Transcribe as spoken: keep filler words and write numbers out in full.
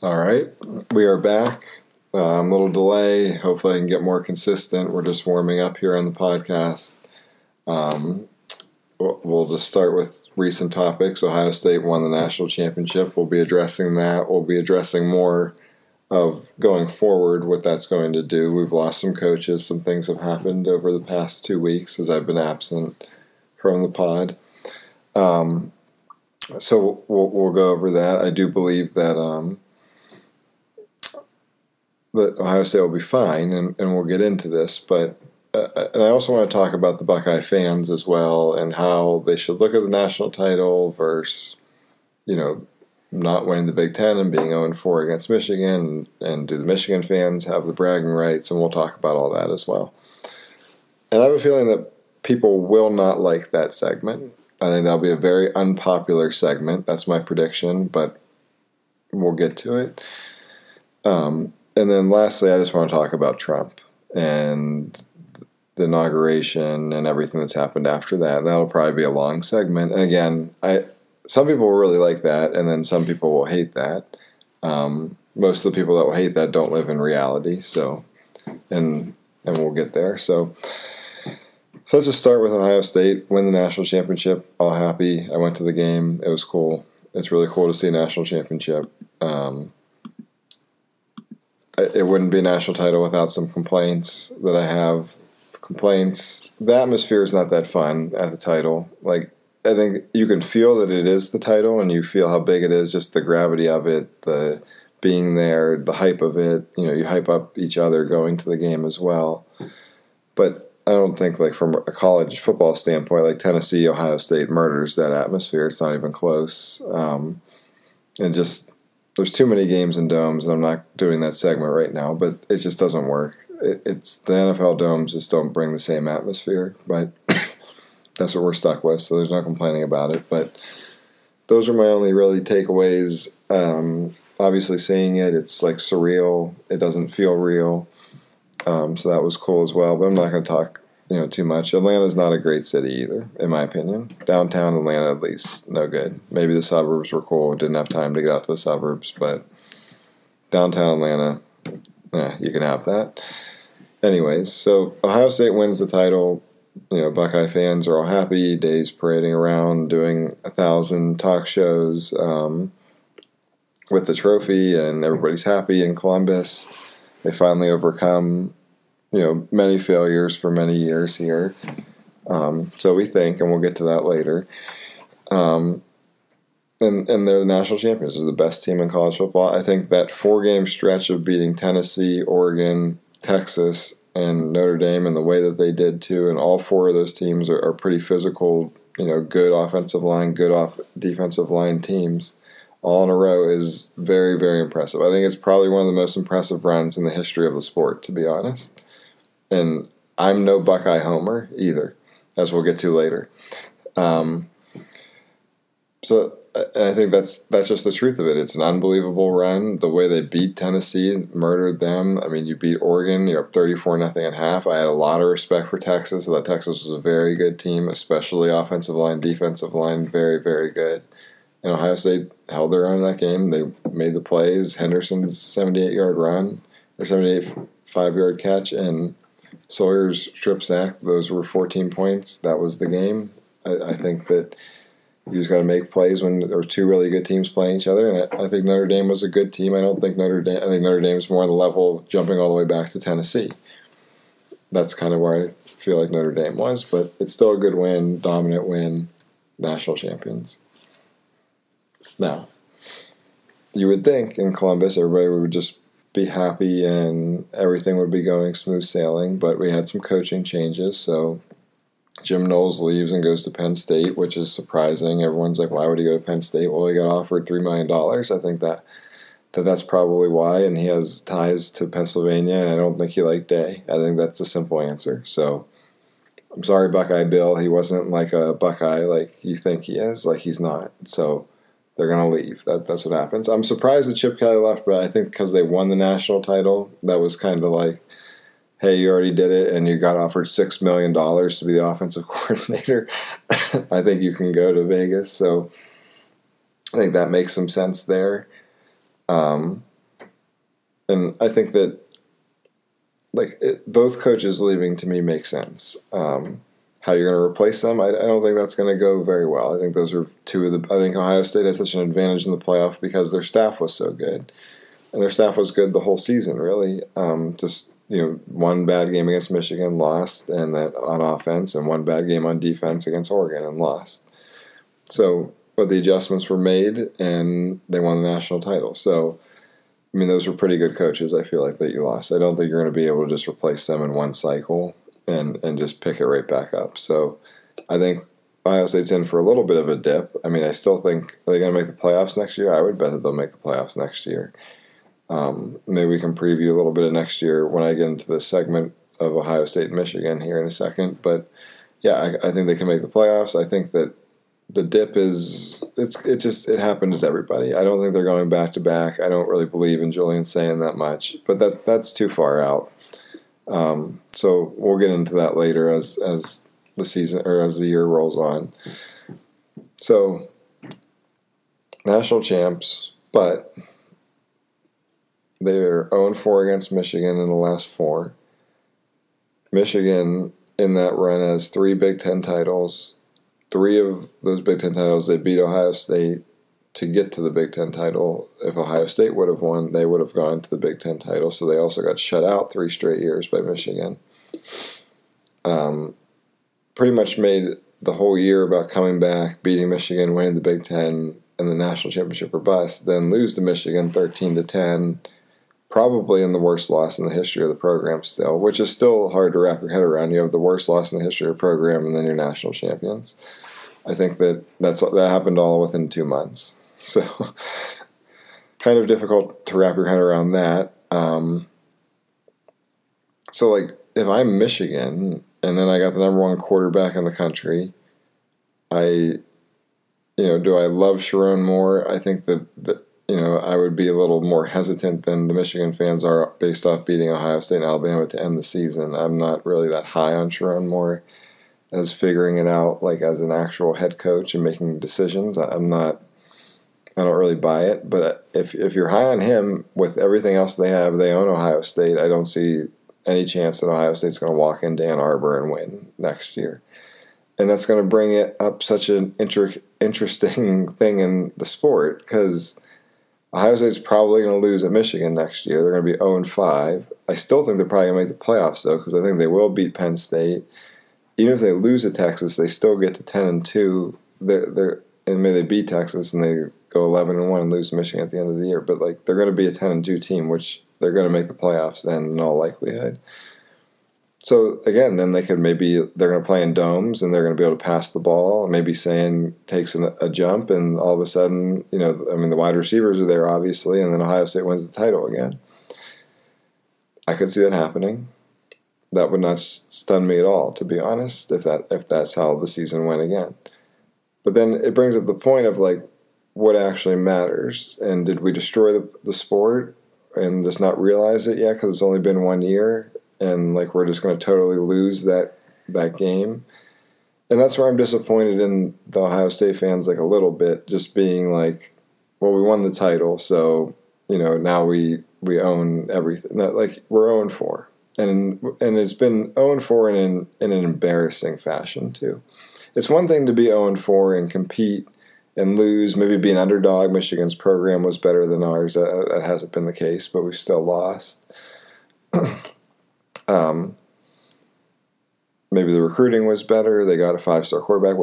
All right, we are back. Um, little delay. Hopefully, I can get more consistent. We're just warming up here on the podcast. Um, we'll just start with recent topics. Ohio State won the national championship. We'll be addressing that. We'll be addressing more of going forward, what that's going to do. We've lost some coaches. Some things have happened over the past two weeks as I've been absent from the pod. Um, so we'll, we'll go over that. I do believe that um, that Ohio State will be fine, and, and we'll get into this. But uh, and I also want to talk about the Buckeye fans as well and how they should look at the national title versus, you know, not winning the Big Ten and being oh and four against Michigan, and, and do the Michigan fans have the bragging rights, and we'll talk about all that as well. And I have a feeling that people will not like that segment. I think that'll be a very unpopular segment. That's my prediction, but we'll get to it. Um, and then lastly, I just want to talk about Trump and the inauguration and everything that's happened after that. And that'll probably be a long segment. And again, I some people will really like that, and then some people will hate that. Um, most of the people that will hate that don't live in reality. So, and and we'll get there. So. So let's just start with Ohio State, win the national championship, all happy. I went to the game. It was cool. It's really cool to see a national championship. Um, it wouldn't be a national title without some complaints that I have. Complaints. The atmosphere is not that fun at the title. Like, I think you can feel that it is the title, and you feel how big it is, just the gravity of it, the being there, the hype of it. You know, you hype up each other going to the game as well. But I don't think, like, from a college football standpoint, like Tennessee, Ohio State murders that atmosphere. It's not even close. Um, and just, there's too many games in domes, and I'm not doing that segment right now, but it just doesn't work. It, it's the N F L domes just don't bring the same atmosphere, but that's what we're stuck with, so there's no complaining about it. But those are my only really takeaways. Um, obviously, seeing it, it's, like, surreal. It doesn't feel real. Um, so that was cool as well, but I'm not going to talk, you know, too much. Atlanta's not a great city either, in my opinion. Downtown Atlanta, at least, no good. Maybe the suburbs were cool. Didn't have time to get out to the suburbs, but downtown Atlanta, yeah, you can have that. Anyways, so Ohio State wins the title. You know, Buckeye fans are all happy. Dave's parading around, doing a thousand talk shows um, with the trophy, and everybody's happy in Columbus. They finally overcome, you know, many failures for many years here. Um, so we think, and we'll get to that later. Um, and and they're the national champions. They're the best team in college football. I think that four-game stretch of beating Tennessee, Oregon, Texas, and Notre Dame in the way that they did too, and all four of those teams are, are pretty physical, you know, good offensive line, good off defensive line teams, all in a row is very, very impressive. I think it's probably one of the most impressive runs in the history of the sport, to be honest. And I'm no Buckeye homer either, as we'll get to later. Um, so I think that's that's just the truth of it. It's an unbelievable run. The way they beat Tennessee, murdered them. I mean, you beat Oregon, you're up thirty-four nothing at half. I had a lot of respect for Texas. I thought Texas was a very good team, especially offensive line, defensive line, very, very good. And Ohio State held their own in that game. They made the plays. Henderson's seventy-eight-yard run, or seventy-eight five-yard catch, and Sawyer's strip sack. Those were fourteen points. That was the game. I, I think that you just got to make plays when there are two really good teams playing each other. And I, I think Notre Dame was a good team. I don't think Notre Dame. I think Notre Dame's more on the level of jumping all the way back to Tennessee. That's kind of where I feel like Notre Dame was, but it's still a good win, dominant win, national champions. Now, you would think in Columbus everybody would just be happy and everything would be going smooth sailing, but we had some coaching changes. So Jim Knowles leaves and goes to Penn State, which is surprising. Everyone's like, why would he go to Penn State? Well, he got offered three million dollars. I think that, that that's probably why, and he has ties to Pennsylvania, and I don't think he liked Day. I think that's the simple answer. So I'm sorry, Buckeye Bill. He wasn't like a Buckeye like you think he is. Like, he's not. So they're going to leave. That That's what happens. I'm surprised that Chip Kelly left, but I think because they won the national title, that was kind of like, hey, you already did it, and you got offered six million dollars to be the offensive coordinator. I think you can go to Vegas. So I think that makes some sense there. Um, and I think that like it, both coaches leaving to me makes sense. Um, how you're going to replace them, I, I don't think that's going to go very well. I think those are two of the. I think Ohio State has such an advantage in the playoff because their staff was so good, and their staff was good the whole season. Really, um, just you know, one bad game against Michigan, lost, and that on offense, and one bad game on defense against Oregon, and lost. So, but the adjustments were made, and they won the national title. So, I mean, those were pretty good coaches. I feel like that you lost. I don't think you're going to be able to just replace them in one cycle and and just pick it right back up. So, I think Ohio State's in for a little bit of a dip. I mean, I still think are they going to make the playoffs next year? I would bet that they'll make the playoffs next year. Um, maybe we can preview a little bit of next year when I get into the segment of Ohio State and Michigan here in a second. But yeah, I, I think they can make the playoffs. I think that the dip is it's it just it happens to everybody. I don't think they're going back to back. I don't really believe in Julian saying that much, but that's that's too far out. Um, so we'll get into that later as as the season or as the year rolls on. So national champs, but they're oh and four against Michigan in the last four. Michigan in that run has three Big Ten titles. Three of those Big Ten titles, they beat Ohio State to get to the Big Ten title. If Ohio State would have won, they would have gone to the Big Ten title. So they also got shut out three straight years by Michigan. Um, pretty much made the whole year about coming back, beating Michigan, winning the Big Ten, and the national championship or bust. Then lose to Michigan thirteen to ten. Probably in the worst loss in the history of the program still, which is still hard to wrap your head around. You have the worst loss in the history of the program, and then you're national champions. I think that that's that happened all within two months. So kind of difficult to wrap your head around that. Um, so, like, if I'm Michigan, and then I got the number one quarterback in the country, I, you know, do I love Sharon more? I think that, that you know, I would be a little more hesitant than the Michigan fans are based off beating Ohio State and Alabama to end the season. I'm not really that high on Sharon Moore as figuring it out, like as an actual head coach and making decisions. I'm not, I don't really buy it. But if if you're high on him with everything else they have, they own Ohio State. I don't see any chance that Ohio State's going to walk into Ann Arbor and win next year. And that's going to bring it up such an inter- interesting thing in the sport because Ohio State's probably going to lose at Michigan next year. They're going to be oh and five. I still think they're probably going to make the playoffs, though, because I think they will beat Penn State. Even if they lose at Texas, they still get to ten and two. They're, they're, and maybe they beat Texas and they go eleven and one and lose to Michigan at the end of the year. But like they're going to be a ten and two team, which they're going to make the playoffs then in all likelihood. So, again, then they could maybe – they're going to play in domes and they're going to be able to pass the ball. Maybe Sand takes an, a jump and all of a sudden, you know, I mean, the wide receivers are there, obviously, and then Ohio State wins the title again. I could see that happening. That would not stun me at all, to be honest, if that if that's how the season went again. But then it brings up the point of, like, what actually matters. And did we destroy the, the sport and just not realize it yet because it's only been one year? And, like, we're just going to totally lose that that game. And that's where I'm disappointed in the Ohio State fans, like, a little bit, just being like, well, we won the title, so, you know, now we, we own everything. Not, like, we're oh and four. And and it's been oh and four in an, in an embarrassing fashion, too. It's one thing to be oh and four and compete and lose, maybe be an underdog. Michigan's program was better than ours. That, that hasn't been the case, but we've still lost. Um, maybe the recruiting was better. They got a five-star quarterback.